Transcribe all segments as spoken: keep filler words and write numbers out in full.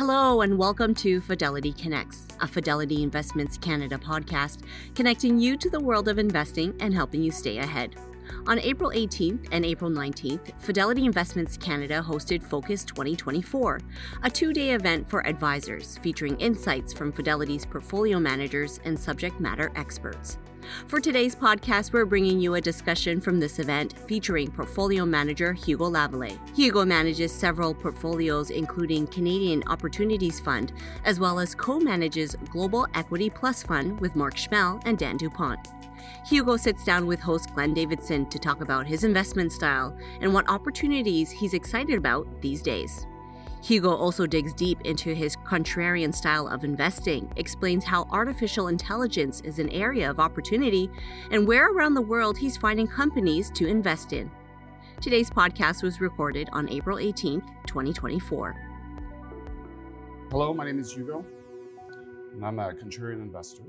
Hello and welcome to Fidelity Connects, a Fidelity Investments Canada podcast connecting you to the world of investing and helping you stay ahead. On April eighteenth and April nineteenth, Fidelity Investments Canada hosted Focus twenty twenty-four, a two-day event for advisors featuring insights from Fidelity's portfolio managers and subject matter experts. For today's podcast, we're bringing you a discussion from this event featuring portfolio manager Hugo Lavallee. Hugo manages several portfolios, including Canadian Opportunities Fund, as well as co-manages Global Equity Plus Fund with Mark Schmel and Dan Dupont. Hugo sits down with host Glenn Davidson to talk about his investment style and what opportunities he's excited about these days. Hugo also digs deep into his contrarian style of investing, explains how artificial intelligence is an area of opportunity, and where around the world he's finding companies to invest in. Today's podcast was recorded on April eighteenth, twenty twenty-four. Hello, my name is Hugo, and I'm a contrarian investor.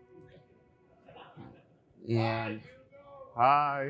And hi.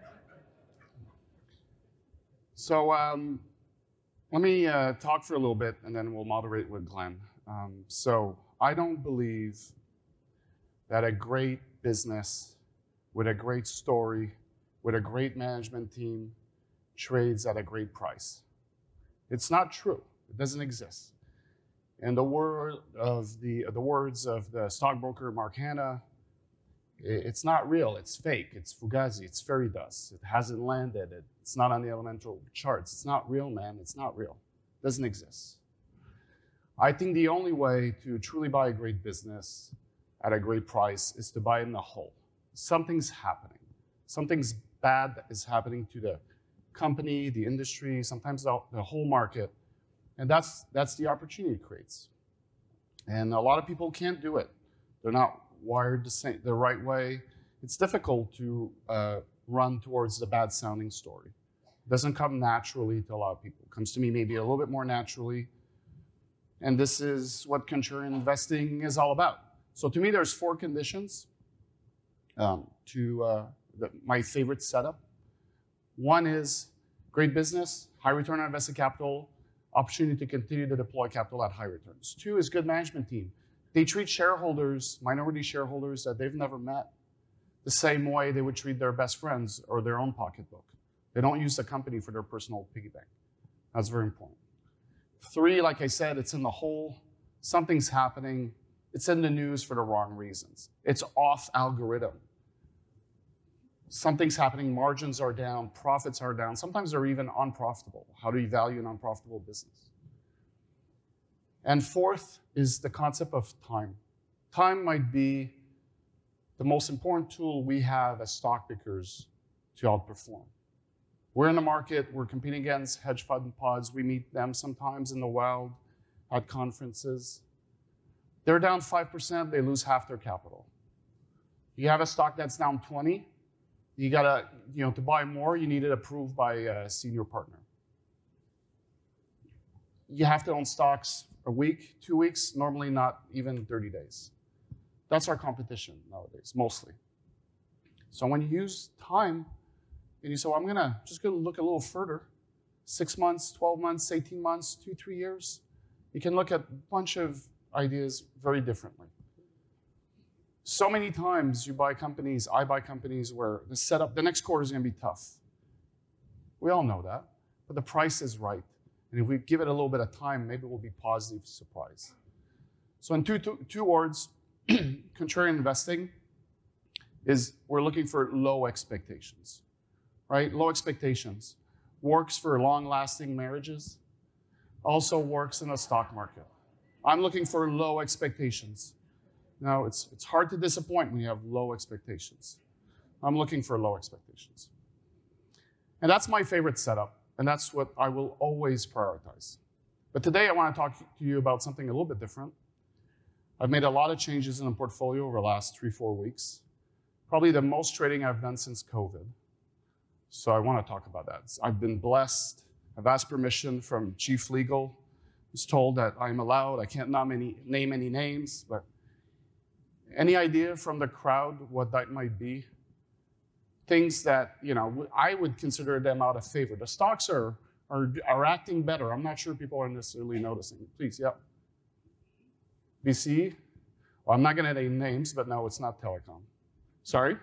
So, um, let me uh, talk for a little bit, and then we'll moderate with Glenn. Um, so I don't believe that a great business with a great story, with a great management team, trades at a great price. It's not true. It doesn't exist. And the word of the the words of the stockbroker Mark Hanna, it's not real. It's fake. It's fugazi. It's fairy dust. It hasn't landed. It, it's not on the elemental charts. It's not real, man. It's not real. It doesn't exist. I think the only way to truly buy a great business at a great price is to buy in the whole. Something's happening. Something's bad that is happening to the company, the industry, sometimes the, the whole market. And that's, that's the opportunity it creates. And a lot of people can't do it. They're not wired the, same, the right way. It's difficult to uh, run towards the bad sounding story. It doesn't come naturally to a lot of people. It comes to me maybe a little bit more naturally. And this is what contrarian investing is all about. So to me, there's four conditions um, to uh, the, my favorite setup. One is great business, high return on invested capital, opportunity to continue to deploy capital at high returns. Two is good management team. They treat shareholders, minority shareholders that they've never met, the same way they would treat their best friends or their own pocketbook. They don't use the company for their personal piggy bank. That's very important. Three, like I said, it's in the whole. Something's happening. It's in the news for the wrong reasons. It's off algorithm. Something's happening. Margins are down. Profits are down. Sometimes they're even unprofitable. How do you value an unprofitable business? And fourth is the concept of time. Time might be the most important tool we have as stock pickers to outperform. We're in the market, we're competing against hedge fund pods. We meet them sometimes in the wild at conferences. They're down five percent, they lose half their capital. You have a stock that's down twenty, you gotta, you know, to buy more, you need it approved by a senior partner. You have to own stocks a week, two weeks, normally not even thirty days. That's our competition nowadays, mostly. So when you use time, and you say, well, I'm gonna just gonna look a little further, six months, twelve months, eighteen months, two, three years, you can look at a bunch of ideas very differently. So many times you buy companies, I buy companies where the setup, the next quarter is gonna be tough. We all know that, but the price is right. And if we give it a little bit of time, maybe we'll be positive surprise. So in two, two, two words, contrarian investing is we're looking for low expectations, right? Low expectations. Works for long-lasting marriages, also works in the stock market. I'm looking for low expectations. Now, it's, it's hard to disappoint when you have low expectations. I'm looking for low expectations. And that's my favorite setup. And that's what I will always prioritize. But today I want to talk to you about something a little bit different. I've made a lot of changes in the portfolio over the last three, four weeks. Probably the most trading I've done since COVID. So I want to talk about that. I've been blessed. I've asked permission from Chief Legal. I was told that I'm allowed. I can't name any, name any names, but any idea from the crowd what that might be? Things that, you know, I would consider them out of favor. The stocks are, are, are acting better. I'm not sure people are necessarily noticing. Please, yeah. B C E? Well, I'm not going to name names, but no, it's not telecom. Sorry?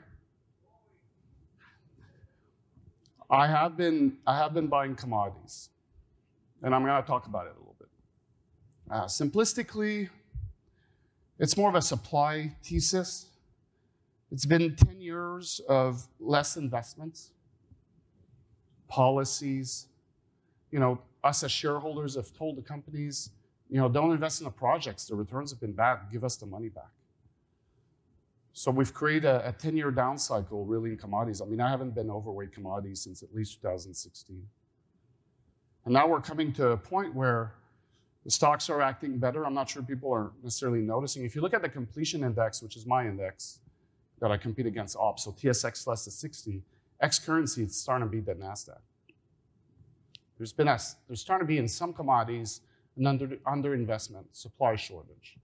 I have been, I have been buying commodities, and I'm going to talk about it a little bit. Uh, simplistically, it's more of a supply thesis. It's been ten years of less investments, policies. You know, us as shareholders have told the companies, you know, don't invest in the projects. The returns have been bad. Give us the money back. So we've created a, a ten-year down cycle, really, in commodities. I mean, I haven't been overweight commodities since at least two thousand sixteen. And now we're coming to a point where the stocks are acting better. I'm not sure people are necessarily noticing. If you look at the completion index, which is my index that I compete against ops, so T S X less than sixty, ex-currency, it's starting to beat the NASDAQ. There's been a, there's starting to be in some commodities an under, underinvestment, supply shortage.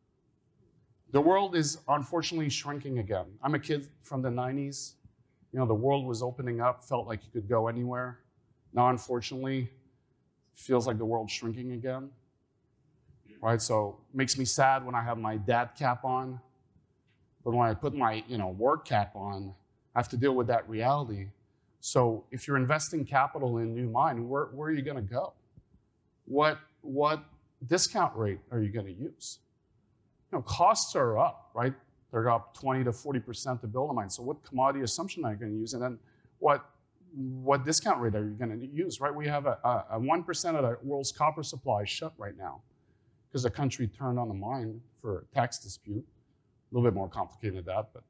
The world is unfortunately shrinking again. I'm a kid from the nineties. You know, the world was opening up, felt like you could go anywhere. Now, unfortunately, it feels like the world's shrinking again. Right? So it makes me sad when I have my dad cap on. But when I put my, you know, work cap on, I have to deal with that reality. So if you're investing capital in new mine, where, where are you going to go? What, what discount rate are you going to use? You know, costs are up, right? They're up twenty to forty percent to build a mine. So what commodity assumption are you going to use? And then what, what discount rate are you going to use, right? We have a, a, a one percent of the world's copper supply shut right now because the country turned on the mine for a tax dispute. A little bit more complicated than that, but.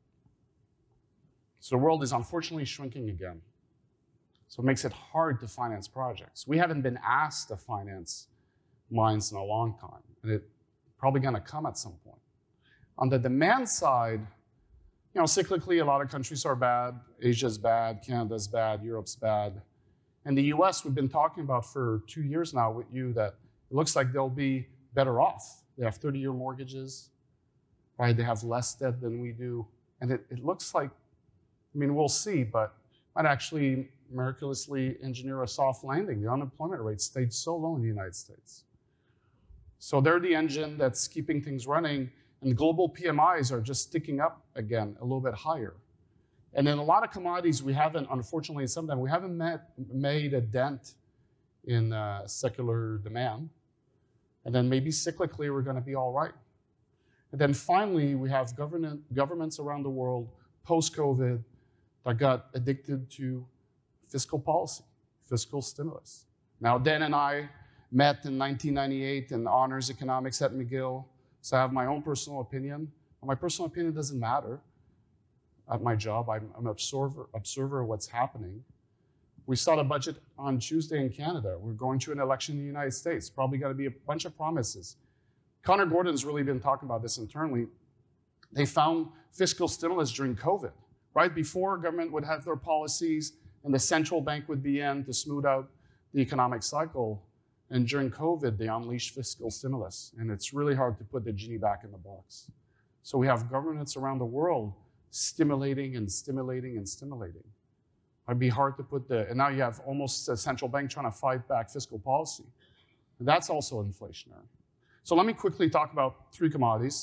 So the world is unfortunately shrinking again. So it makes it hard to finance projects. We haven't been asked to finance mines in a long time, and it's probably going to come at some point. On the demand side, you know, cyclically, a lot of countries are bad. Asia's bad, Canada's bad, Europe's bad. In the U S, we've been talking about for two years now with you that it looks like they'll be better off. They have thirty-year mortgages, right? They have less debt than we do. And it, it looks like, I mean, we'll see, but might actually miraculously engineer a soft landing. The unemployment rate stayed so low in the United States. So they're the engine that's keeping things running, and global P M Is are just sticking up again a little bit higher. And in a lot of commodities, we haven't, unfortunately, some of them, we haven't met, made a dent in uh, secular demand. And then maybe cyclically, we're going to be all right. And then finally, we have government, governments around the world, post-COVID, that got addicted to fiscal policy, fiscal stimulus. Now, Dan and I met in nineteen ninety-eight in honors economics at McGill, so I have my own personal opinion. My personal opinion doesn't matter at my job. I'm, I'm an observer, observer of what's happening. We saw the budget on Tuesday in Canada. We're going to an election in the United States. Probably going to be a bunch of promises. Connor Gordon's really been talking about this internally. They found fiscal stimulus during COVID. Right before, government would have their policies and the central bank would be in to smooth out the economic cycle. And during COVID, they unleashed fiscal stimulus. And it's really hard to put the genie back in the box. So we have governments around the world stimulating and stimulating and stimulating. It'd be hard to put the, and now you have almost a central bank trying to fight back fiscal policy. And that's also inflationary. So let me quickly talk about three commodities.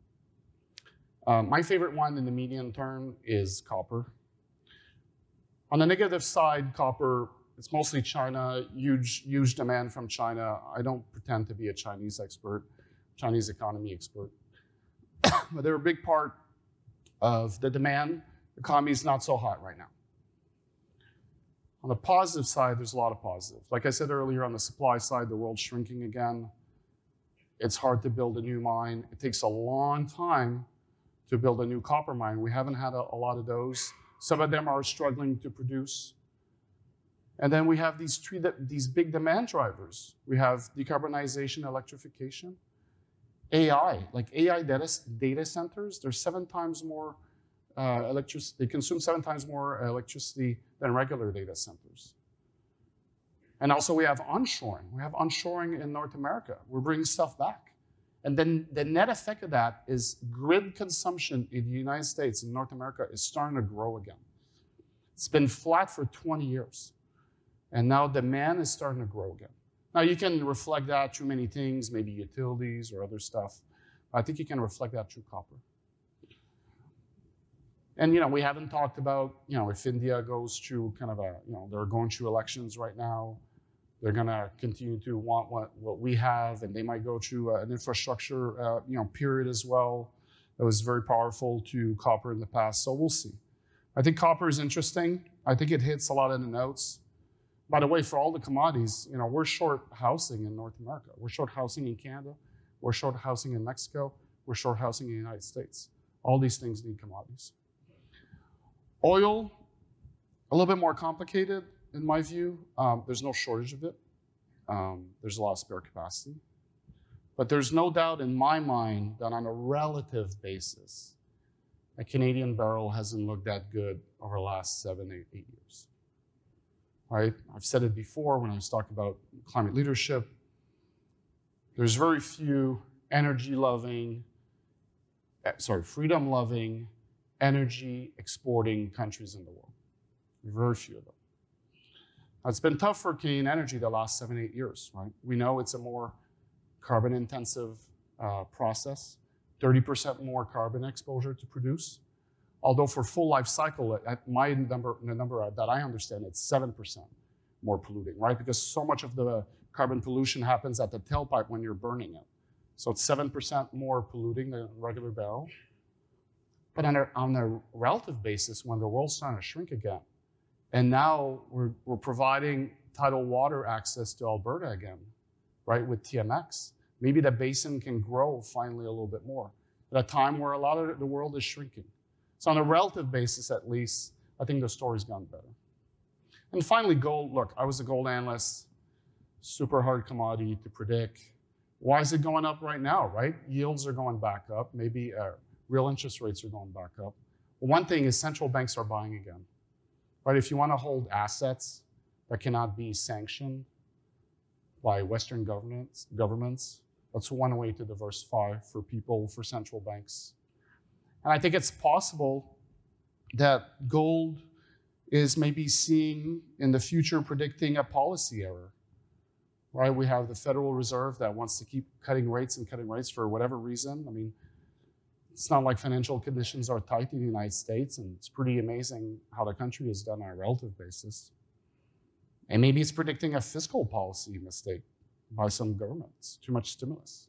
Uh, my favorite one in the medium term is copper. On the negative side, copper, it's mostly China, huge, huge demand from China. I don't pretend to be a Chinese expert, Chinese economy expert. But they're a big part of the demand. The economy is not so hot right now. On the positive side, there's a lot of positives. Like I said earlier, on the supply side, the world's shrinking again. It's hard to build a new mine. It takes a long time to build a new copper mine. We haven't had a, a lot of those. Some of them are struggling to produce. And then we have these, three, these big demand drivers. We have decarbonization, electrification, A I. Like A I data, data centers, there's seven times more uh, electricity, they consume seven times more electricity than regular data centers. And also we have onshoring. We have onshoring in North America. We're bringing stuff back. And then the net effect of that is grid consumption in the United States and North America is starting to grow again. It's been flat for twenty years. And now demand is starting to grow again. Now you can reflect that through many things, maybe utilities or other stuff. I think you can reflect that through copper. And, you know, we haven't talked about, you know, if India goes through kind of a, you know, they're going through elections right now. They're going to continue to want what, what we have, and they might go through an infrastructure, uh, you know, period as well. That was very powerful to copper in the past, so we'll see. I think copper is interesting. I think it hits a lot of the notes. By the way, for all the commodities, you know, we're short housing in North America. We're short housing in Canada. We're short housing in Mexico. We're short housing in the United States. All these things need commodities. Oil, a little bit more complicated in my view. Um, there's no shortage of it. Um, there's a lot of spare capacity. But there's no doubt in my mind that on a relative basis, a Canadian barrel hasn't looked that good over the last seven, eight, eight years. Right? I've said it before when I was talking about climate leadership. There's very few energy-loving, sorry, freedom-loving, energy-exporting countries in the world. Very few of them. It's been tough for Canadian energy the last seven, eight years, right? We know it's a more carbon-intensive uh, process, thirty percent more carbon exposure to produce. Although for full life cycle, at my number, the number that I understand, it's seven percent more polluting, right? Because so much of the carbon pollution happens at the tailpipe when you're burning it. So it's seven percent more polluting than a regular barrel. But on a, on a relative basis, when the world's trying to shrink again, and now we're, we're providing tidal water access to Alberta again, right, with T M X, maybe the basin can grow finally a little bit more at a time where a lot of the world is shrinking. So on a relative basis, at least, I think the story's gone better. And finally, gold. Look, I was a gold analyst, super hard commodity to predict. Why is it going up right now, right? Yields are going back up. Maybe uh, real interest rates are going back up. Well, one thing is central banks are buying again, right? If you want to hold assets that cannot be sanctioned by Western governments, governments, that's one way to diversify for people, for central banks. And I think it's possible that gold is maybe seeing in the future predicting a policy error, right? We have the Federal Reserve that wants to keep cutting rates and cutting rates for whatever reason. I mean, it's not like financial conditions are tight in the United States, and it's pretty amazing how the country has done on a relative basis. And maybe it's predicting a fiscal policy mistake by some governments, too much stimulus.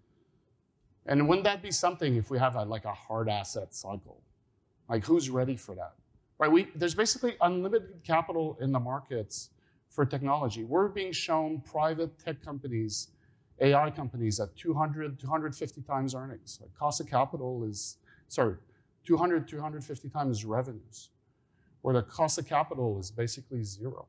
And wouldn't that be something if we have a, like a hard asset cycle? Like, who's ready for that? Right? We, there's basically unlimited capital in the markets for technology. We're being shown private tech companies, A I companies at two hundred, two hundred fifty times earnings. Like cost of capital is, sorry, two hundred, two hundred fifty times revenues, where the cost of capital is basically zero.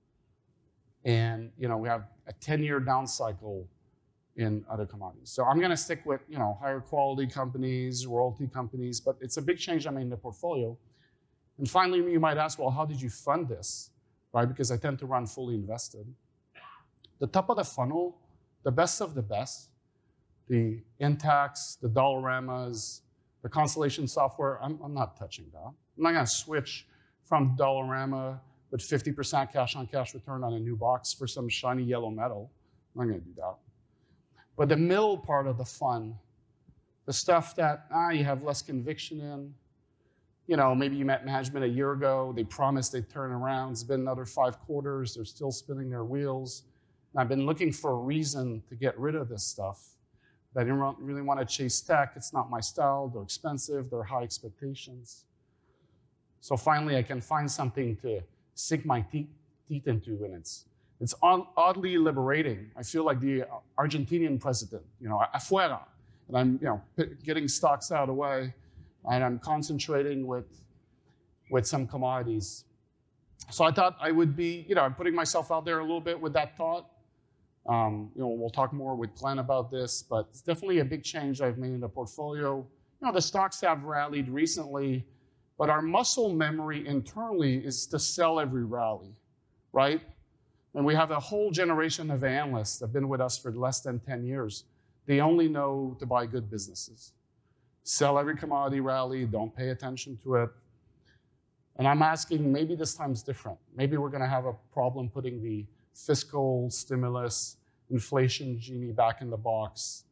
And, you know, we have a ten-year down cycle in other commodities. So I'm going to stick with, you know, higher quality companies, royalty companies, but it's a big change I made in the portfolio. And finally, you might ask, well, how did you fund this, right? Because I tend to run fully invested. The top of the funnel, the best of the best, the Intacs, the Dollaramas, the Constellation software, I'm, I'm not touching that. I'm not going to switch from Dollarama with fifty percent cash-on-cash return on a new box for some shiny yellow metal. I'm not going to do that. But the middle part of the fund, the stuff that ah, you have less conviction in, you know, maybe you met management a year ago, they promised they'd turn around, it's been another five quarters, they're still spinning their wheels. And I've been looking for a reason to get rid of this stuff. I didn't really want to chase tech, it's not my style, they're expensive, they're high expectations. So finally I can find something to sink my teeth, teeth into, and it's It's oddly liberating. I feel like the Argentinian president, you know, afuera, and I'm, you know, getting stocks out of the way, and I'm concentrating with, with some commodities. So I thought I would be, you know, I'm putting myself out there a little bit with that thought. Um, you know, we'll talk more with Glenn about this, but it's definitely a big change I've made in the portfolio. You know, the stocks have rallied recently, but our muscle memory internally is to sell every rally, right? And we have a whole generation of analysts that have been with us for less than ten years. They only know to buy good businesses. Sell every commodity rally, don't pay attention to it. And I'm asking, maybe this time's different. Maybe we're gonna have a problem putting the fiscal stimulus, inflation genie back in the box.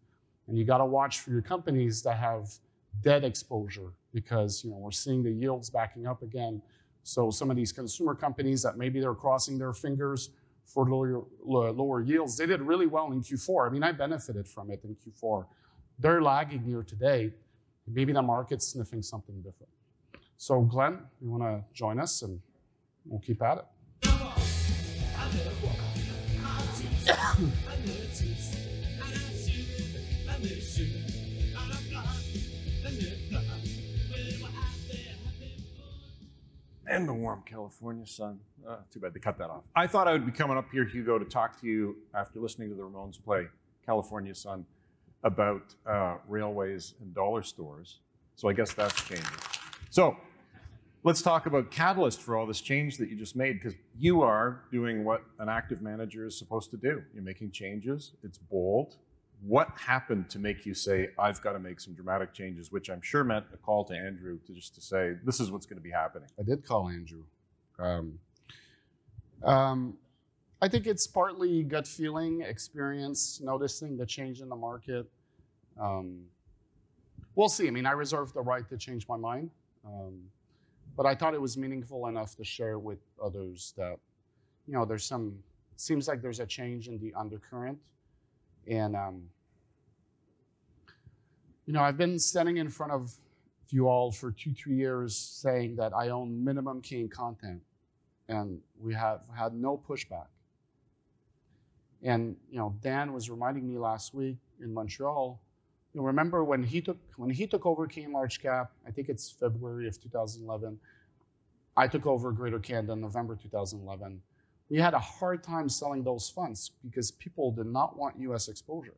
And you got to watch for your companies that have debt exposure because, you know, we're seeing the yields backing up again. So some of these consumer companies that maybe they're crossing their fingers for lower, lower yields, they did really well in Q four. I mean, I benefited from it in Q four. They're lagging year to date. Maybe the market's sniffing something different. So Glenn, you want to join us and we'll keep at it. And the warm California sun. Uh, too bad they cut that off. I thought I would be coming up here, Hugo, to talk to you after listening to the Ramones play California Sun about uh, railways and dollar stores. So I guess that's changing. So let's talk about catalyst for all this change that you just made, because you are doing what an active manager is supposed to do. You're making changes. It's bold. What happened to make you say, I've got to make some dramatic changes, which I'm sure meant a call to Andrew to just to say, this is what's going to be happening? I did call Andrew. Um, um, I think it's partly gut feeling, experience, noticing the change in the market. Um, we'll see. I mean, I reserve the right to change my mind. Um, but I thought it was meaningful enough to share with others that, you know, there's some, seems like there's a change in the undercurrent. And, um, you know, I've been standing in front of you all for two, three years saying that I own minimum Canadian content, and we have had no pushback. And, you know, Dan was reminding me last week in Montreal, you know, remember when he took when he took over Canadian Large Cap, I think it's February of two thousand eleven, I took over Greater Canada in November two thousand eleven. We had a hard time selling those funds because people did not want U S exposure.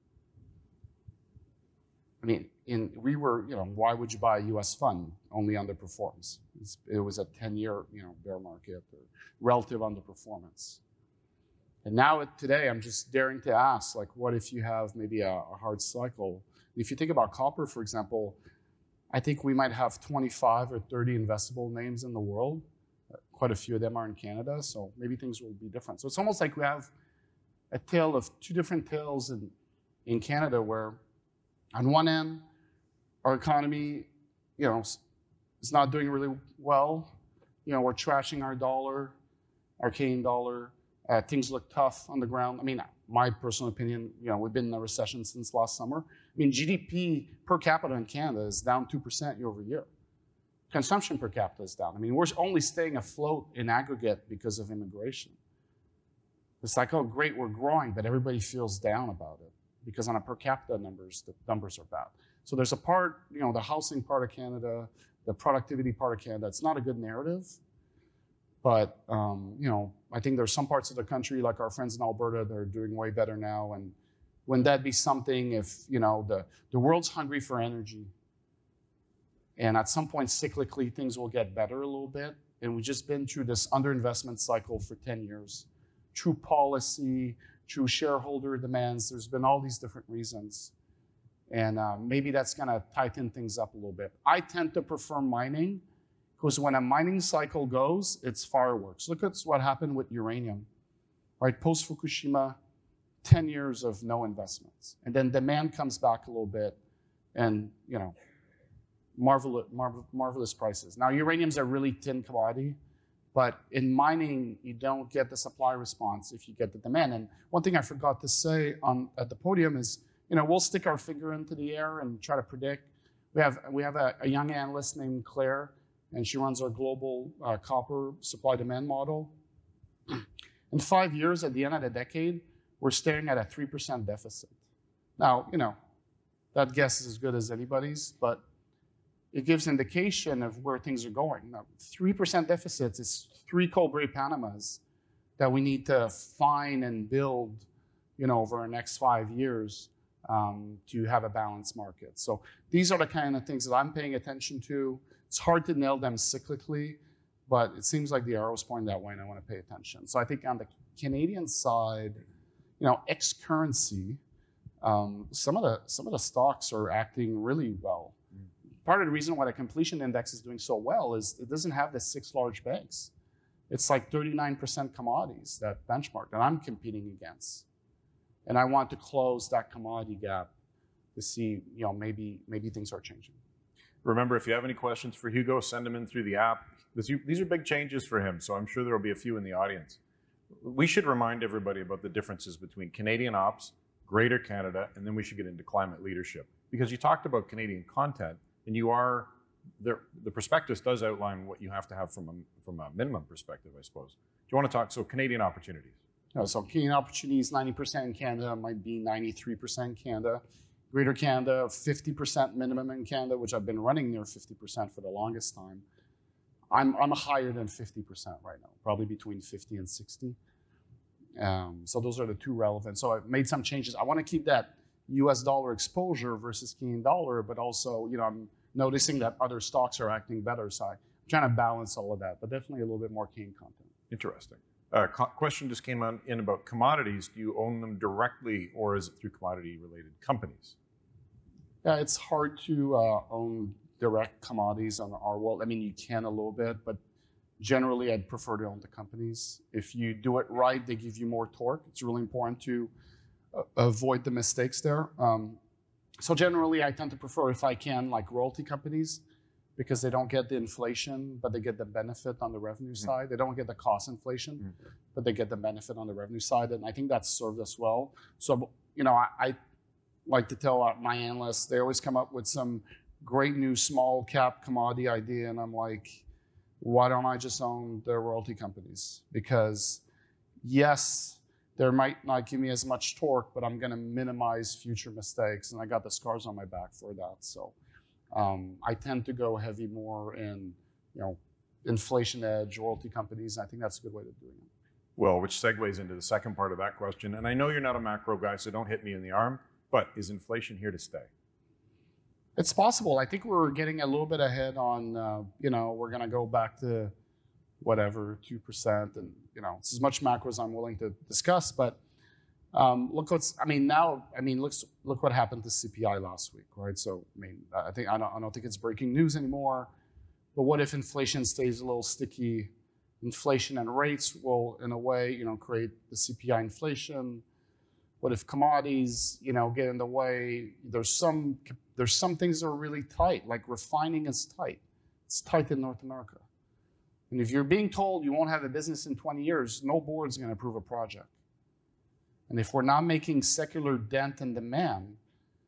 I mean, in, we were, you know, why would you buy a U S fund? Only underperforms. It's, it was a ten-year, you know, bear market or relative underperformance. And now today, I'm just daring to ask, like, what if you have maybe a, a hard cycle? If you think about copper, for example, I think we might have twenty-five or thirty investable names in the world. Quite a few of them are in Canada, so maybe things will be different. So it's almost like we have a tale of two different tales in, in Canada, where on one end, our economy, you know, is not doing really well. You know, we're trashing our dollar, our Canadian dollar. Uh, things look tough on the ground. I mean, my personal opinion, you know, we've been in a recession since last summer. I mean, G D P per capita in Canada is down two percent year over year. Consumption per capita is down. I mean, we're only staying afloat in aggregate because of immigration. It's like, oh, great, we're growing, but everybody feels down about it because on a per capita numbers, the numbers are bad. So there's a part, you know, the housing part of Canada, the productivity part of Canada, it's not a good narrative. But, um, you know, I think there's some parts of the country, like our friends in Alberta, that are doing way better now. And wouldn't that be something if, you know, the, the world's hungry for energy? And at some point, cyclically, things will get better a little bit. And we've just been through this underinvestment cycle for ten years. Through policy, through shareholder demands, there's been all these different reasons. And uh, maybe that's going to tighten things up a little bit. I tend to prefer mining, because when a mining cycle goes, it's fireworks. Look at what happened with uranium, right? Post-Fukushima, ten years of no investments. And then demand comes back a little bit and, you know, marvelous, marvel, marvelous prices. Now, uranium's a really thin commodity, but in mining, you don't get the supply response if you get the demand. And one thing I forgot to say on at the podium is, you know, we'll stick our finger into the air and try to predict. We have, we have a, a young analyst named Claire, and she runs our global uh, copper supply-demand model. In five years, at the end of the decade, we're staring at a three percent deficit. Now, you know, that guess is as good as anybody's, but it gives indication of where things are going. Now, three percent deficits is three Cobre Panamas that we need to find and build, you know, over the next five years um, to have a balanced market. So these are the kind of things that I'm paying attention to. It's hard to nail them cyclically, but it seems like the arrow's pointing that way, and I want to pay attention. So I think on the Canadian side, you know, ex-currency, um, some of the some of the stocks are acting really well. Part of the reason why the completion index is doing so well is it doesn't have the six large banks. It's like thirty-nine percent commodities, that benchmark that I'm competing against. And I want to close that commodity gap to see, you know, maybe maybe things are changing. Remember, if you have any questions for Hugo, send them in through the app. This, these are big changes for him, so I'm sure there will be a few in the audience. We should remind everybody about the differences between Canadian ops, Greater Canada, and then we should get into climate leadership. Because you talked about Canadian content, and you are, the, the prospectus does outline what you have to have from a, from a minimum perspective, I suppose. Do you want to talk, so Canadian opportunities? No, so Canadian opportunities, ninety percent in Canada, might be ninety-three percent Canada. Greater Canada, fifty percent minimum in Canada, which I've been running near fifty percent for the longest time. I'm, I'm higher than fifty percent right now, probably between fifty and sixty. Um, so those are the two relevant. So I've made some changes. I want to keep that U S dollar exposure versus Canadian dollar, but also, you know, I'm noticing that other stocks are acting better. So I'm trying to balance all of that, but definitely a little bit more Canadian content. Interesting. Uh, co- question just came on in about commodities. Do you own them directly, or is it through commodity-related companies? Yeah, it's hard to uh, own direct commodities on our world. I mean, you can a little bit, but generally I'd prefer to own the companies. If you do it right, they give you more torque. It's really important to uh, avoid the mistakes there. Um, so generally I tend to prefer, if I can, like royalty companies, because they don't get the inflation, but they get the benefit on the revenue mm-hmm. side. They don't get the cost inflation, mm-hmm. but they get the benefit on the revenue side. And I think that's served us well. So, you know, I, I like to tell my analysts, they always come up with some great new small cap commodity idea. And I'm like, why don't I just own the royalty companies? Because yes, they might not give me as much torque, but I'm going to minimize future mistakes. And I got the scars on my back for that. So um, I tend to go heavy more in, you know, inflation edge, royalty companies. And I think that's a good way of doing it. Well, which segues into the second part of that question. And I know you're not a macro guy, so don't hit me in the arm, but is inflation here to stay? It's possible. I think we're getting a little bit ahead on, uh, you know, we're going to go back to whatever, two percent. And, you know, it's as much macro as I'm willing to discuss. But um, look what's, I mean, now, I mean, look, look what happened to C P I last week, right? So, I mean, I think, I don't, I don't think it's breaking news anymore. But what if inflation stays a little sticky? Inflation and rates will, in a way, you know, create the C P I inflation. What if commodities, you know, get in the way? There's some there's some things that are really tight, like refining is tight. It's tight in North America. And if you're being told you won't have a business in twenty years, no board's going to approve a project. And if we're not making secular dent in demand,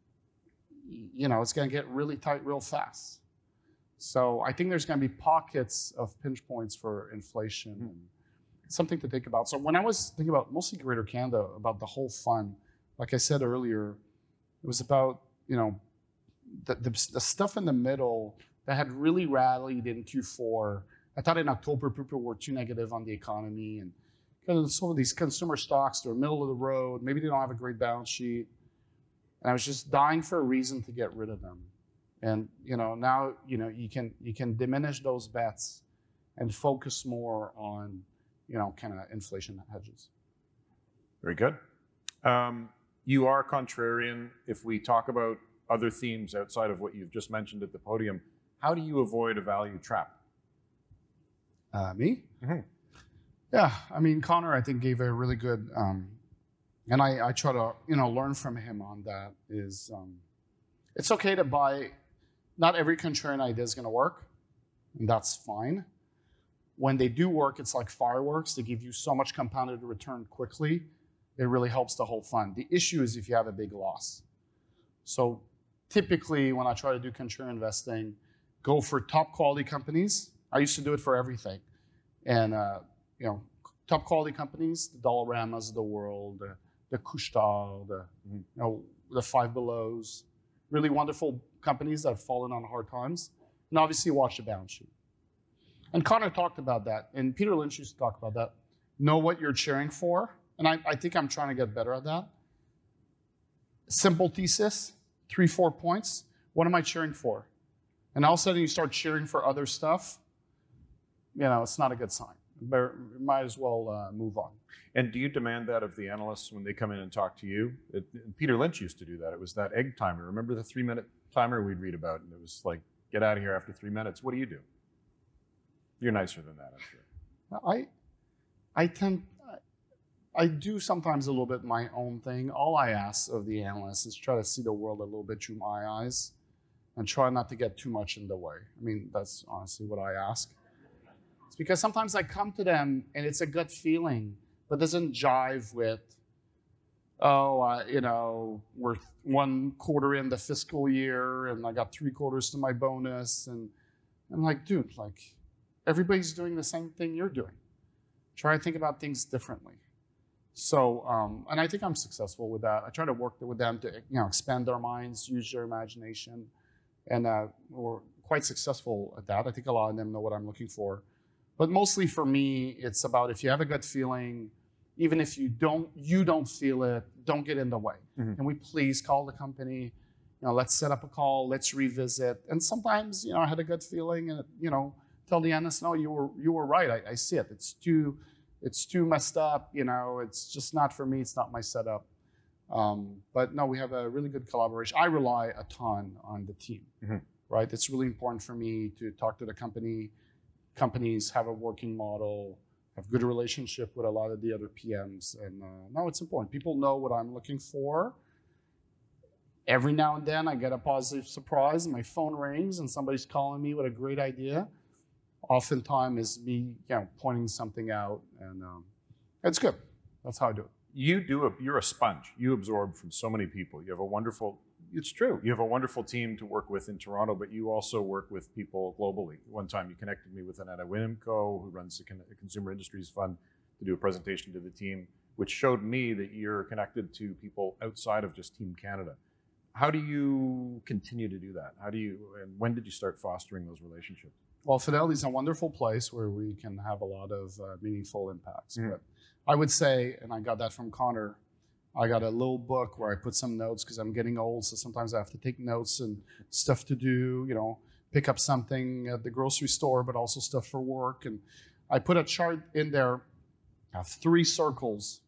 you know, it's going to get really tight real fast. So I think there's going to be pockets of pinch points for inflation. Mm. And something to think about. So when I was thinking about mostly Greater Canada, about the whole fund, like I said earlier, it was about, you know, the, the, the stuff in the middle that had really rallied in Q four. I thought in October people were too negative on the economy, and kind of some of these consumer stocks, they're middle of the road, maybe they don't have a great balance sheet. And I was just dying for a reason to get rid of them. And, you know, now, you know, you can you can diminish those bets and focus more on, you know, kind of inflation hedges. Very good. Um, you are contrarian. If we talk about other themes outside of what you've just mentioned at the podium, how do you avoid a value trap? Uh, me? Mm-hmm. Yeah, I mean, Connor, I think, gave a really good, um, and I, I try to, you know, learn from him on that, is um, it's okay to buy, not every contrarian idea is going to work, and that's fine. When they do work, it's like fireworks. They give you so much compounded return quickly. It really helps the whole fund. The issue is if you have a big loss. So typically, when I try to do contrarian investing, go for top quality companies. I used to do it for everything. And, uh, you know, top quality companies, the Dollaramas of the world, the, the Couche-Tard, the, you know, the Five Belows, really wonderful companies that have fallen on hard times. And obviously watch the balance sheet. And Connor talked about that, and Peter Lynch used to talk about that. Know what you're cheering for, and I, I think I'm trying to get better at that. Simple thesis, three, four points. What am I cheering for? And all of a sudden you start cheering for other stuff, you know, it's not a good sign. But might as well uh, move on. And do you demand that of the analysts when they come in and talk to you? It, Peter Lynch used to do that. It was that egg timer. Remember the three-minute timer we'd read about? And it was like, get out of here after three minutes. What do you do? You're nicer than that, I'm sure. I, I tend, I do sometimes a little bit my own thing. All I ask of the analysts is try to see the world a little bit through my eyes and try not to get too much in the way. I mean, that's honestly what I ask. It's because sometimes I come to them and it's a gut feeling, but doesn't jive with, oh, uh, you know, we're one quarter in the fiscal year and I got three quarters to my bonus. And I'm like, dude, like everybody's doing the same thing you're doing. Try to think about things differently. So, um, and I think I'm successful with that. I try to work with them to, you know, expand their minds, use their imagination, and uh, we're quite successful at that. I think a lot of them know what I'm looking for. But mostly for me, it's about if you have a gut feeling, even if you don't, you don't feel it, don't get in the way. Mm-hmm. Can we please call the company? You know, let's set up a call. Let's revisit. And sometimes, you know, I had a gut feeling, and you know, tell the analyst, no, you were you were right. I, I see it. It's too, it's too messed up. You know, it's just not for me. It's not my setup. Um, but no, we have a really good collaboration. I rely a ton on the team, mm-hmm. right? It's really important for me to talk to the company. Companies have a working model, have good relationship with a lot of the other P Ms. And uh, no, it's important. People know what I'm looking for. Every now and then I get a positive surprise. My phone rings and somebody's calling me with a great idea. Oftentimes is me, you know, pointing something out, and um, it's good. That's how I do it. You do a, you're a sponge. You absorb from so many people. You have a wonderful, it's true, you have a wonderful team to work with in Toronto, but you also work with people globally. One time you connected me with Annetta Winimco, who runs the Con- Consumer Industries Fund, to do a presentation to the team, which showed me that you're connected to people outside of just Team Canada. How do you continue to do that? How do you, and when did you start fostering those relationships? Well, Fidelity is a wonderful place where we can have a lot of uh, meaningful impacts. Mm. But I would say, and I got that from Connor, I got a little book where I put some notes because I'm getting old, so sometimes I have to take notes and stuff to do, you know, pick up something at the grocery store, but also stuff for work. And I put a chart in there, I have three circles,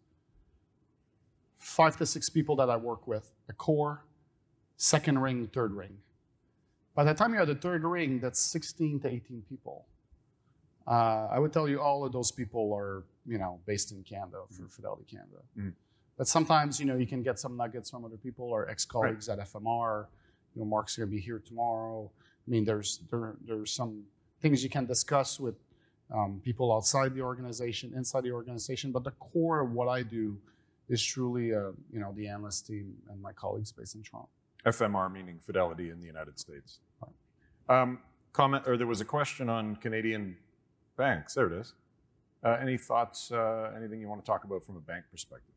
five to six people that I work with, a core, second ring, third ring. By the time you're at the third ring, that's sixteen to eighteen people. Uh, I would tell you all of those people are, you know, based in Canada for Fidelity Canada. Mm. But sometimes, you know, you can get some nuggets from other people or ex-colleagues right. at F M R. You know, Mark's going to be here tomorrow. I mean, there's there there's some things you can discuss with um, people outside the organization, inside the organization. But the core of what I do is truly, uh, you know, the analyst team and my colleagues based in Toronto. F M R meaning Fidelity in the United States. Right. Um, comment, or there was a question on Canadian banks. There it is. Uh, any thoughts? Uh, anything you want to talk about from a bank perspective?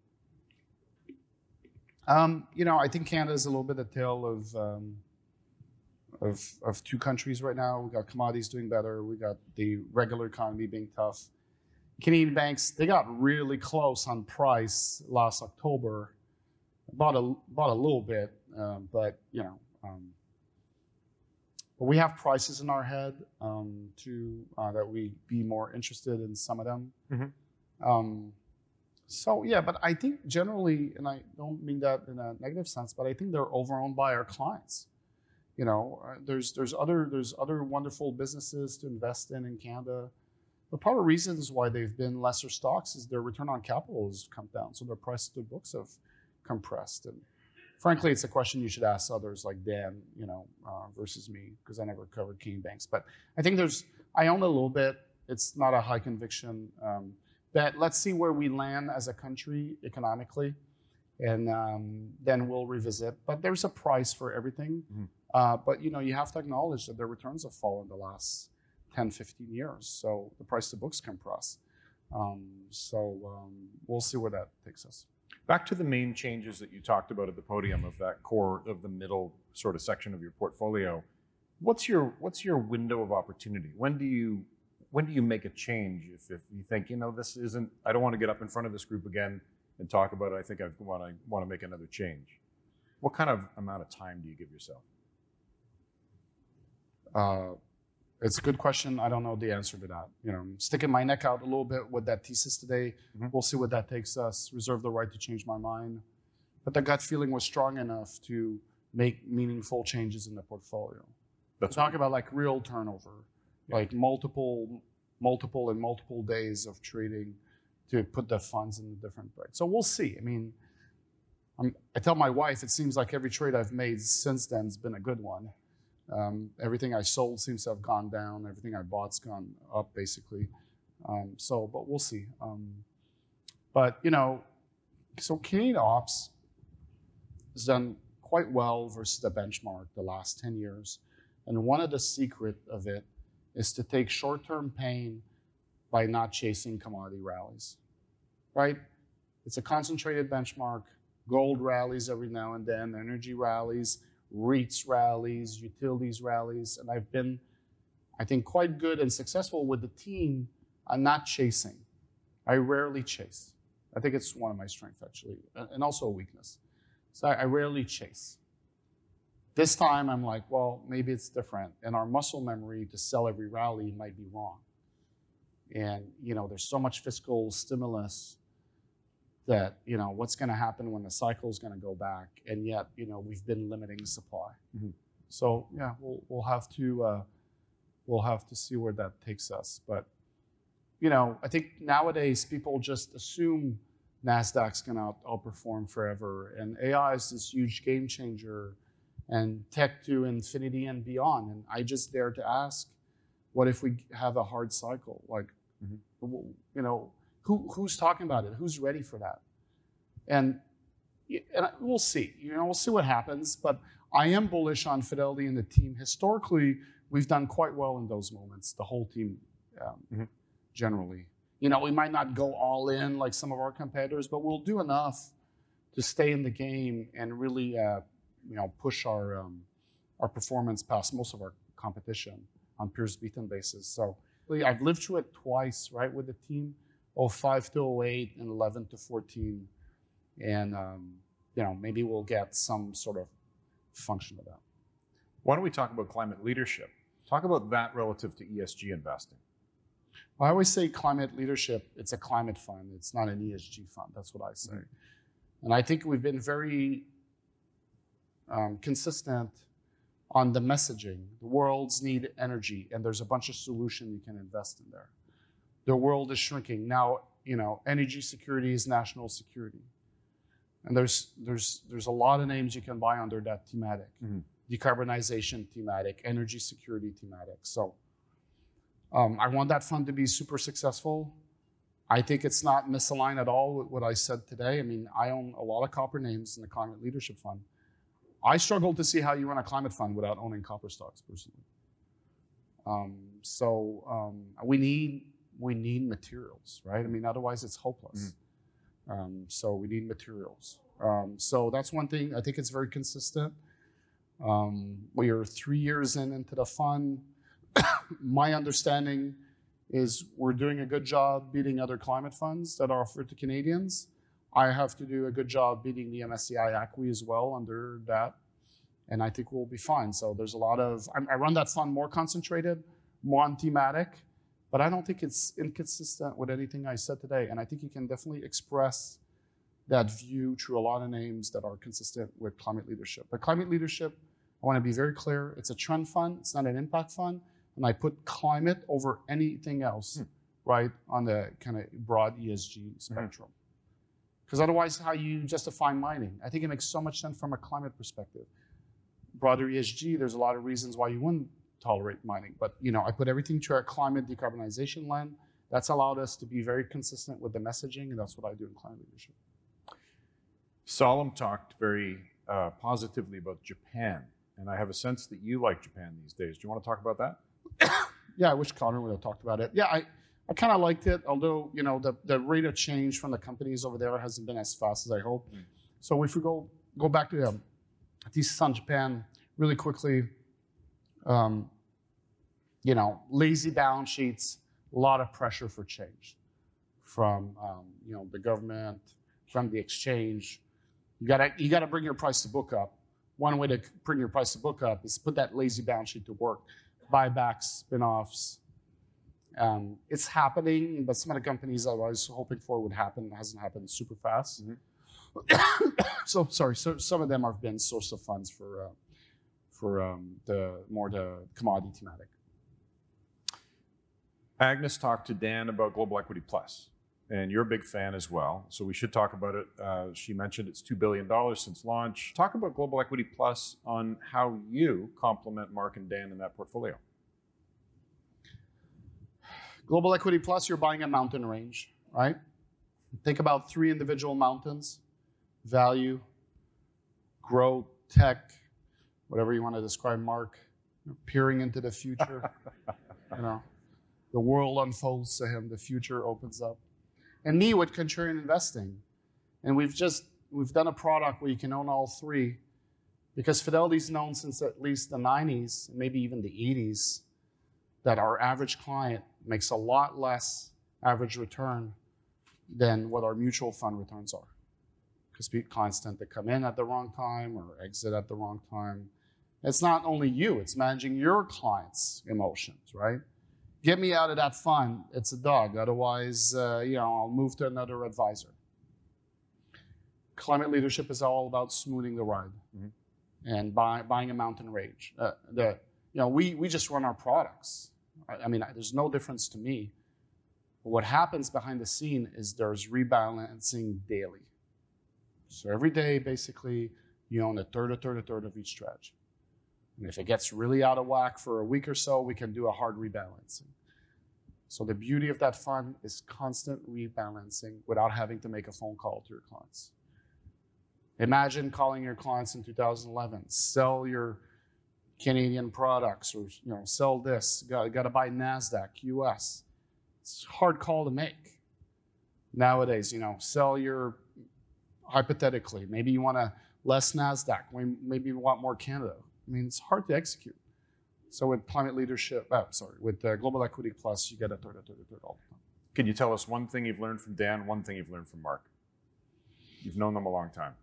Um, you know, I think Canada is a little bit a tale of, um, of of two countries right now. We got commodities doing better. We got the regular economy being tough. Canadian banks, they got really close on price last October. Bought a bought a little bit, um, but you know, um, but we have prices in our head um, to uh, that we be more interested in some of them. Mm-hmm. Um, so yeah, but I think generally, and I don't mean that in a negative sense, but I think they're overowned by our clients. You know, uh, there's there's other there's other wonderful businesses to invest in in Canada. But part of the reasons why they've been lesser stocks is their return on capital has come down, so their price to books have compressed. And frankly, it's a question you should ask others like Dan, you know, uh, versus me, because I never covered Canadian banks. But I think there's, I own a little bit. It's not a high conviction um, bet. Let's see where we land as a country economically, and um, then we'll revisit. But there's a price for everything. Mm-hmm. Uh, but, you know, you have to acknowledge that their returns have fallen the last ten, fifteen years. So the price to books compress. Um, so um, we'll see where that takes us. Back to the main changes that you talked about at the podium of that core of the middle sort of section of your portfolio. What's your what's your window of opportunity? When do you when do you make a change if, if you think, you know, this isn't, I don't want to get up in front of this group again and talk about it. I think I want to want to make another change. What kind of amount of time do you give yourself? Uh, it's a good question. I don't know the answer to that. You know, I'm sticking my neck out a little bit with that thesis today. Mm-hmm. We'll see what that takes us. Reserve the right to change my mind. But the gut feeling was strong enough to make meaningful changes in the portfolio. That's talk about like real turnover, yeah. like multiple, multiple and multiple days of trading to put the funds in the different trades. So we'll see. I mean, I'm, I tell my wife, it seems like every trade I've made since then has been a good one. Um, everything I sold seems to have gone down. Everything I bought's gone up, basically. Um, so, but we'll see. Um, but, you know, so Canadian Ops has done quite well versus the benchmark the last ten years. And one of the secret of it is to take short-term pain by not chasing commodity rallies, right? It's a concentrated benchmark. Gold rallies every now and then, energy rallies, REITs rallies, utilities rallies. And I've been, I think, quite good and successful with the team on not chasing. I rarely chase. I think it's one of my strengths, actually, and also a weakness. So I rarely chase. This time, I'm like, well, maybe it's different. And our muscle memory to sell every rally might be wrong. And, you know, there's so much fiscal stimulus that, you know, what's going to happen when the cycle is going to go back? And yet, you know, we've been limiting supply. Mm-hmm. So, yeah, we'll we'll have to uh, we'll have to see where that takes us. But, you know, I think nowadays people just assume NASDAQ's going to out, outperform forever. And A I is this huge game changer, and tech to infinity and beyond. And I just dare to ask, what if we have a hard cycle? Like, mm-hmm. you know, who who's talking about it? Who's ready for that? And, and we'll see. You know, we'll see what happens. But I am bullish on Fidelity and the team. Historically, we've done quite well in those moments, the whole team um, mm-hmm. generally. You know, we might not go all in like some of our competitors, but we'll do enough to stay in the game and really, uh, you know, push our um, our performance past most of our competition on peers beaten basis. So I've lived through it twice, right, with the team, oh five to oh eight and eleven to fourteen. And, um, you know, maybe we'll get some sort of function of that. Why don't we talk about climate leadership? Talk about that relative to E S G investing. Well, I always say climate leadership, it's a climate fund. It's not an E S G fund. That's what I say. Mm-hmm. And I think we've been very um, consistent on the messaging. The world's need energy, and there's a bunch of solutions you can invest in there. The world is shrinking. Now, you know, energy security is national security. And there's there's there's a lot of names you can buy under that thematic. Mm-hmm. Decarbonization thematic, energy security thematic. So um, I want that fund to be super successful. I think it's not misaligned at all with what I said today. I mean, I own a lot of copper names in the Climate Leadership Fund. I struggle to see how you run a climate fund without owning copper stocks, personally. Um, so um, we need we need materials, right? I mean, otherwise it's hopeless. Mm-hmm. Um, so we need materials. Um, so that's one thing. I think it's very consistent. Um, we are three years in into the fund. My understanding is we're doing a good job beating other climate funds that are offered to Canadians. I have to do a good job beating the M S C I A C W I as well under that, and I think we'll be fine. So there's a lot of, I, I run that fund more concentrated, more on thematic, but I don't think it's inconsistent with anything I said today, and I think you can definitely express that view through a lot of names that are consistent with climate leadership. But climate leadership, I want to be very clear, it's a trend fund, it's not an impact fund, and I put climate over anything else, hmm. right, on the kind of broad E S G spectrum. Because mm-hmm. otherwise, how you justify mining? I think it makes so much sense from a climate perspective. Broader E S G, there's a lot of reasons why you wouldn't tolerate mining. But, you know, I put everything to our climate decarbonization lens. That's allowed us to be very consistent with the messaging, and that's what I do in climate leadership. Salim talked very uh, positively about Japan, and I have a sense that you like Japan these days. Do you want to talk about that? Yeah, I wish Connor would have talked about it. Yeah, I, I kind of liked it, although, you know, the, the rate of change from the companies over there hasn't been as fast as I hoped. Mm. So if we go go back to um, thesis on Japan really quickly, um, you know, lazy balance sheets, a lot of pressure for change from, um, you know, the government, from the exchange. You gotta you gotta bring your price to book up. One way to bring your price to book up is put that lazy balance sheet to work. Buybacks, spin-offs. Um, it's happening, but some of the companies I was hoping for would happen hasn't happened super fast. Mm-hmm. so sorry, so some of them have been source of funds for uh, for um, the more the commodity thematic. Agnes talked to Dan about Global Equity Plus. and you're a big fan as well, so we should talk about it. Uh, she mentioned it's two billion dollars since launch. Talk about Global Equity Plus on how you complement Mark and Dan in that portfolio. Global Equity Plus, you're buying a mountain range, right? Think about three individual mountains: value, growth, tech, whatever you want to describe Mark, you know, peering into the future. You know, the world unfolds to him, the future opens up. And me with contrarian investing. And we've just, we've done a product where you can own all three, because Fidelity's known since at least the nineties, and maybe even the eighties, that our average client makes a lot less average return than what our mutual fund returns are. Because clients tend to come in at the wrong time or exit at the wrong time. It's not only you, it's managing your clients' emotions, right? Get me out of that fund, it's a dog. Otherwise, uh, you know, I'll move to another advisor. Climate leadership is all about smoothing the ride mm-hmm. and buy, buying a mountain range. Uh, the, you know, we, we just run our products. I, I mean, there's no difference to me. But what happens behind the scene is there's rebalancing daily. So every day, basically, you own a third, a third, a third of each strategy. And if it gets really out of whack for a week or so, we can do a hard rebalancing. So the beauty of that fund is constant rebalancing without having to make a phone call to your clients. Imagine calling your clients in two thousand eleven, sell your Canadian products, or you know, sell this, got, got to buy NASDAQ, U S. It's a hard call to make. Nowadays, you know, sell your, hypothetically, maybe you want a less NASDAQ, maybe you want more Canada. I mean, it's hard to execute. So with climate leadership, oh, sorry, with uh, Global Equity Plus, you get a third, a third, a third all the time. Can you tell us one thing you've learned from Dan, one thing you've learned from Mark? You've known them a long time.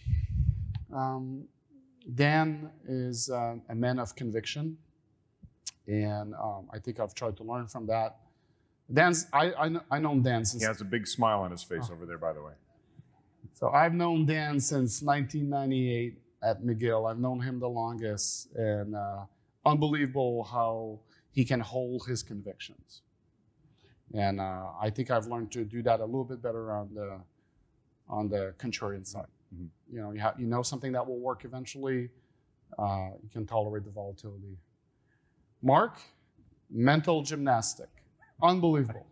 Um, Dan is uh, a man of conviction, and um, I think I've tried to learn from that. Dan's, I, I, I know Dan since... He has a big smile on his face oh. over there, by the way. So I've known Dan since nineteen ninety-eight at McGill. I've known him the longest, and uh, unbelievable how he can hold his convictions. And uh, I think I've learned to do that a little bit better on the on the contrarian side. Mm-hmm. You know, you, ha- you know something that will work eventually. Uh, you can tolerate the volatility. Mark, mental gymnastic, unbelievable.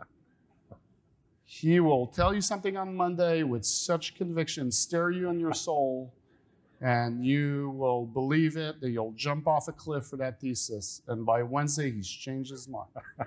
He will tell you something on Monday with such conviction, stare you in your soul, and you will believe it, that you'll jump off a cliff for that thesis. And by Wednesday, he's changed his mind.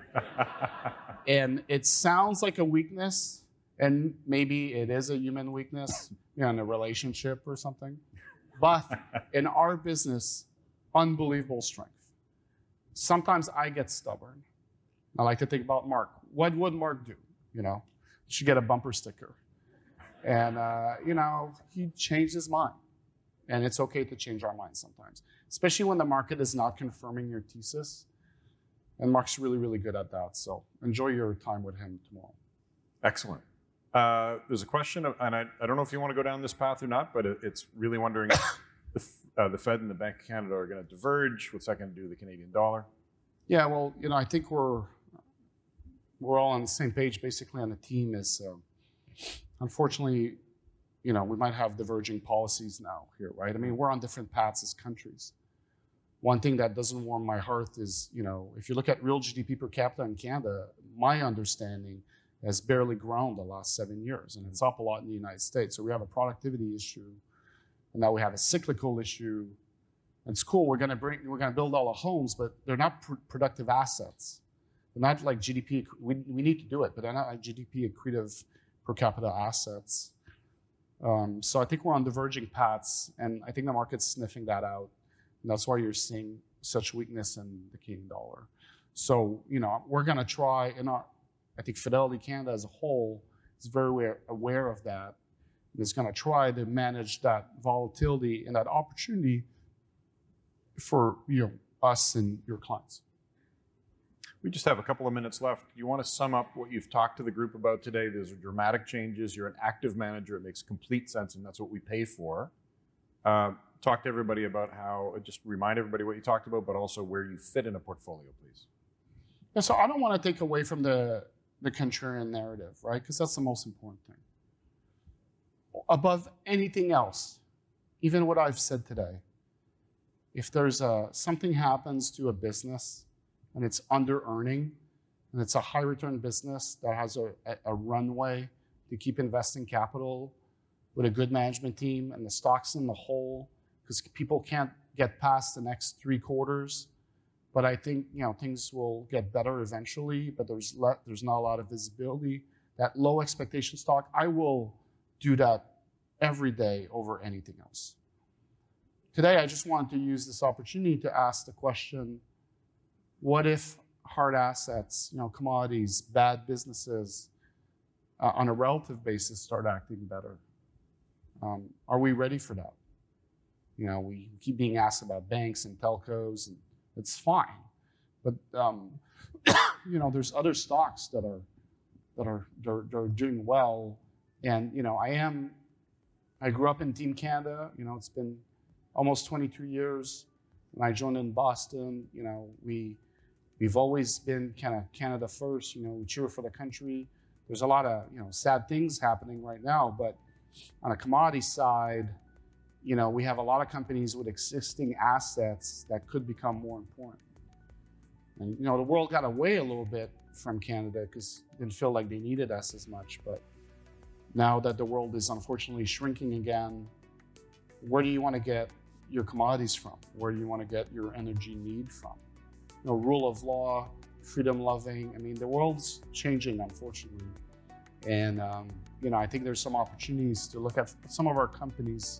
And it sounds like a weakness, and maybe it is a human weakness, you know, in a relationship or something. But in our business, unbelievable strength. Sometimes I get stubborn. I like to think about Mark. What would Mark do, you know? Should get a bumper sticker. And, uh, you know, he changed his mind. And it's okay to change our minds sometimes, especially when the market is not confirming your thesis. And Mark's really, really good at that. So enjoy your time with him tomorrow. Excellent. Uh, there's a question, of, and I, I don't know if you want to go down this path or not, but it, it's really wondering if uh, the Fed and the Bank of Canada are going to diverge. What's that going to do to the Canadian dollar? Yeah, well, you know, I think we're we're all on the same page, basically, on the team. Is uh, unfortunately, you know, we might have diverging policies now here, right? I mean, we're on different paths as countries. One thing that doesn't warm my heart is, you know, if you look at real G D P per capita in Canada, my understanding has barely grown the last seven years, and it's up a lot in the United States. So we have a productivity issue, and now we have a cyclical issue. It's cool. We're going to bring, we're going to build all the homes, but they're not pr- productive assets. They're not like G D P. We we need to do it, but they're not like G D P accretive per capita assets. Um, so I think we're on diverging paths, and I think the market's sniffing that out. And that's why you're seeing such weakness in the Canadian dollar. So, you know, we're going to try, and our, I think Fidelity Canada as a whole is very aware, aware of that. And is going to try to manage that volatility and that opportunity for, you know, us and your clients. We just have a couple of minutes left. You want to sum up what you've talked to the group about today? These are dramatic changes. You're an active manager. It makes complete sense, and that's what we pay for. Uh, talk to everybody about how, just remind everybody what you talked about, but also where you fit in a portfolio, please. Yeah, so I don't want to take away from the, the contrarian narrative, right? Because that's the most important thing. Above anything else, even what I've said today, if there's a, something happens to a business and it's under earning, and it's a high return business that has a, a, a runway to keep investing capital with a good management team and the stock's in the hole, because people can't get past the next three quarters. But I think, you know, things will get better eventually, but there's le- there's not a lot of visibility. That low expectation stock, I will do that every day over anything else. Today, I just wanted to use this opportunity to ask the question, what if hard assets, you know, commodities, bad businesses, uh, on a relative basis start acting better? Um, are we ready for that? You know, we keep being asked about banks and telcos, and it's fine. But, um, you know, there's other stocks that are that are they're, they're doing well. And, you know, I am, I grew up in Team Canada. You know, it's been almost twenty-two years. When I joined in Boston, you know, we, we've always been kind of Canada first. You know, we cheer for the country. There's a lot of, you know, sad things happening right now. But on a commodity side, you know, we have a lot of companies with existing assets that could become more important. And, you know, the world got away a little bit from Canada because it didn't feel like they needed us as much. But now that the world is unfortunately shrinking again, where do you want to get your commodities from? Where do you want to get your energy need from? You know, rule of law, freedom loving. I mean, the world's changing, unfortunately. And, um, you know, I think there's some opportunities to look at some of our companies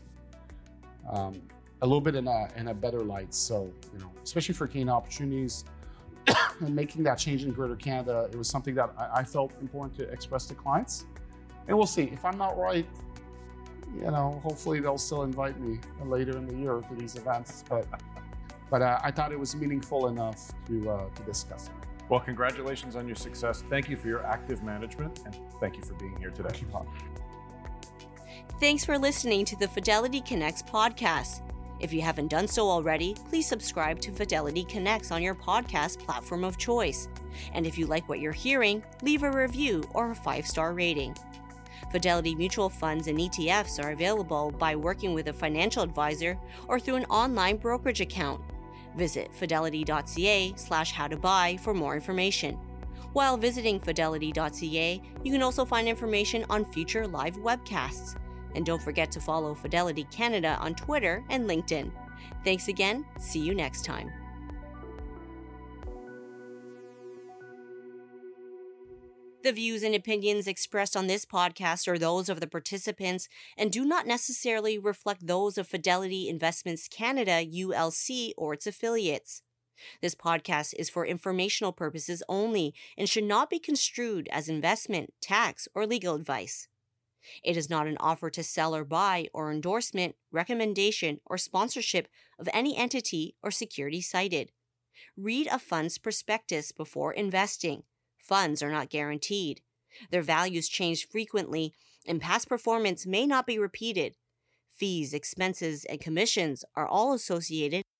um, a little bit in a, in a better light. So, you know, especially for Canadian opportunities and making that change in Greater Canada, it was something that I, I felt important to express to clients. And we'll see. If I'm not right, you know, hopefully they'll still invite me later in the year to these events. But but uh, I thought it was meaningful enough to uh, to discuss it. Well, congratulations on your success. Thank you for your active management, and thank you for being here today. Thank you, Bob. Thanks for listening to the Fidelity Connects podcast. If you haven't done so already, please subscribe to Fidelity Connects on your podcast platform of choice. And if you like what you're hearing, leave a review or a five-star rating. Fidelity mutual funds and E T Fs are available by working with a financial advisor or through an online brokerage account. Visit fidelity.ca slash how to buy for more information. While visiting fidelity.ca, you can also find information on future live webcasts. And don't forget to follow Fidelity Canada on Twitter and LinkedIn. Thanks again. See you next time. The views and opinions expressed on this podcast are those of the participants and do not necessarily reflect those of Fidelity Investments Canada, U L C, or its affiliates. This podcast is for informational purposes only and should not be construed as investment, tax, or legal advice. It is not an offer to sell or buy or endorsement, recommendation, or sponsorship of any entity or security cited. Read a fund's prospectus before investing. Funds are not guaranteed. Their values change frequently, and past performance may not be repeated. Fees, expenses, and commissions are all associated